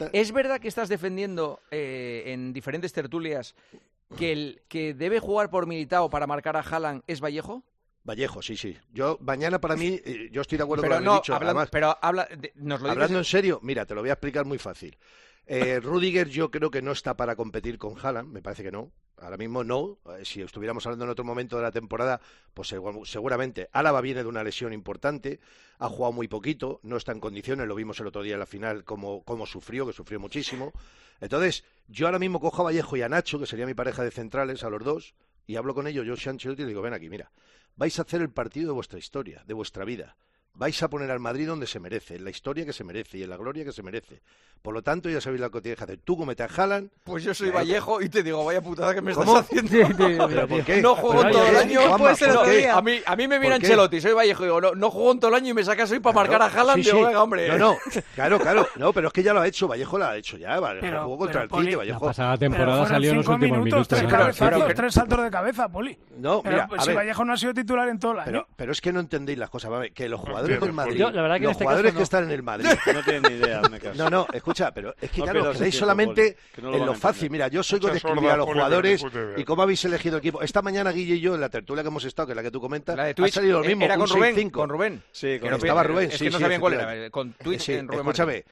¿Es verdad que estás defendiendo en diferentes tertulias que el que debe jugar por Militao para marcar a Haaland es Vallejo? Vallejo, sí. Yo, mañana para mí, yo estoy de acuerdo con lo que he dicho. Hablando en serio, mira, te lo voy a explicar muy fácil. Rüdiger yo creo que no está para competir con Haaland, me parece que no. Ahora mismo no. Si estuviéramos hablando en otro momento de la temporada, pues seguramente. Álava viene de una lesión importante, ha jugado muy poquito, no está en condiciones, lo vimos el otro día en la final, cómo sufrió, que sufrió muchísimo. Entonces, yo ahora mismo cojo a Vallejo y a Nacho, que sería mi pareja de centrales, a los dos, y hablo con ellos, yo soy Ancelotti, y digo, ven aquí, mira, vais a hacer el partido de vuestra historia, de vuestra vida. Vais a poner al Madrid donde se merece, en la historia que se merece y en la gloria que se merece. Por lo tanto, ya sabéis lo que tienes que hacer. Tú comete a Haaland. Pues yo soy Vallejo y te digo, vaya putada que me ¿Cómo? estás haciendo. ¿Pero por qué? No juego en todo el año. A mí me mira ¿Por qué? Ancelotti, soy Vallejo y digo, no juego en todo el año y me sacas hoy para marcar a Haaland. Sí. Digo, venga, hombre. No, claro. No, pero es que ya lo ha hecho. Vallejo lo ha hecho ya. Jugó contra el City. Vallejo. La pasada temporada salió en los últimos minutos. 3 saltos de cabeza, Poli. No, mira, pero si Vallejo no ha sido titular en todo el año. Pero es que no entendéis las cosas. Que los jugadores del Madrid, la verdad que los este jugadores caso que están en el Madrid, no tienen ni idea. No, escucha, pero es que claro, quedáis solamente en lo fácil. Mira, yo soy con escribir a los jugadores y cómo habéis elegido el equipo. Esta mañana Guille y yo, en la tertulia que hemos estado, que es la que tú comentas, ha salido lo mismo. Era con un Rubén. 6-5. Con Rubén. Sí, estaba Rubén. Es que no sabían cuál era. Con Twitch en Rubén. Escúchame,